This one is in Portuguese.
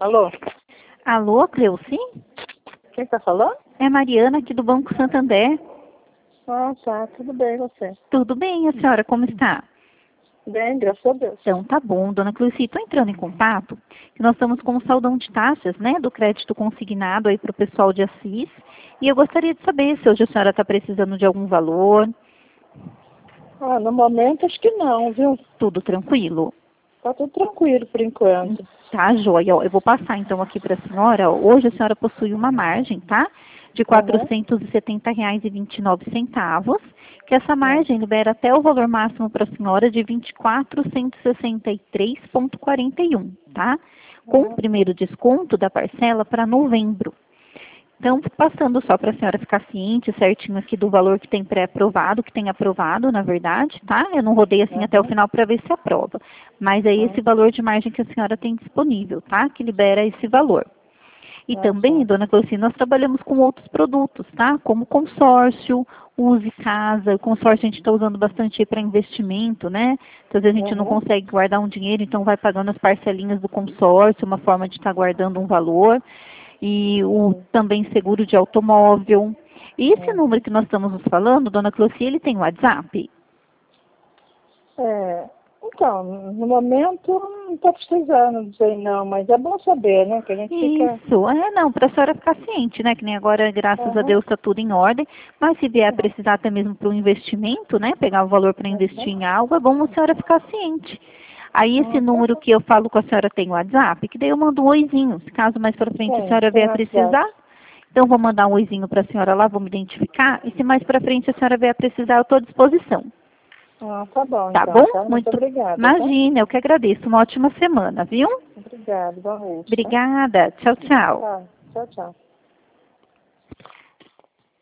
Alô? Alô, Cleuci? Quem tá falando? É Mariana aqui do Banco Santander. Ah, tá. Tudo bem, você? Tudo bem, a senhora como está? Bem, graças a Deus. Então, tá bom, dona Cleuci, estou entrando em contato, que nós estamos com um saldão de taxas, né, do crédito consignado aí para o pessoal de Assis, e eu gostaria de saber se hoje a senhora está precisando de algum valor. Ah, no momento acho que não, viu? Tudo tranquilo? Tá tudo tranquilo por enquanto. Tá, joia. Ó, eu vou passar então aqui para a senhora. Ó, hoje a senhora possui uma margem, tá? De R$ Aham. 470,29, que essa margem libera até o valor máximo para a senhora de 24.163,41, tá? Com o primeiro desconto da parcela para novembro. Então, passando só para a senhora ficar ciente certinho aqui do valor que tem pré-aprovado, que tem aprovado, na verdade, tá? Eu não rodei assim até o final para ver se aprova. Mas é esse valor de margem que a senhora tem disponível, tá? Que libera esse valor. E também, dona Cleuci, nós trabalhamos com outros produtos, tá? Como consórcio, Use Casa. O consórcio a gente está usando bastante para investimento, né? Então, às vezes a gente não consegue guardar um dinheiro, então vai pagando as parcelinhas do consórcio, uma forma de estar guardando um valor. E o também seguro de automóvel. E esse número que nós estamos nos falando, dona Cleuci, ele tem WhatsApp? Então, no momento não tá precisando dizer não, mas é bom saber, né? Que a gente fica... Isso, não, para a senhora ficar ciente, né? Que nem agora, graças a Deus, está tudo em ordem. Mas se vier a precisar até mesmo para o investimento, né? Pegar o valor para investir em algo, é bom a senhora ficar ciente. Aí esse número que eu falo com a senhora tem WhatsApp, que daí eu mando um oizinho. Se caso mais para frente a senhora vier a precisar, então vou mandar um oizinho para a senhora lá, vou me identificar. E se mais para frente a senhora vier a precisar, eu estou à disposição. Ah, tá bom, Tá então. bom? Tá? Muito obrigada. Imagina, eu que agradeço. Uma ótima semana, viu? Obrigada, boa noite. Obrigada. Tchau, tchau. Tá? Tchau, tchau.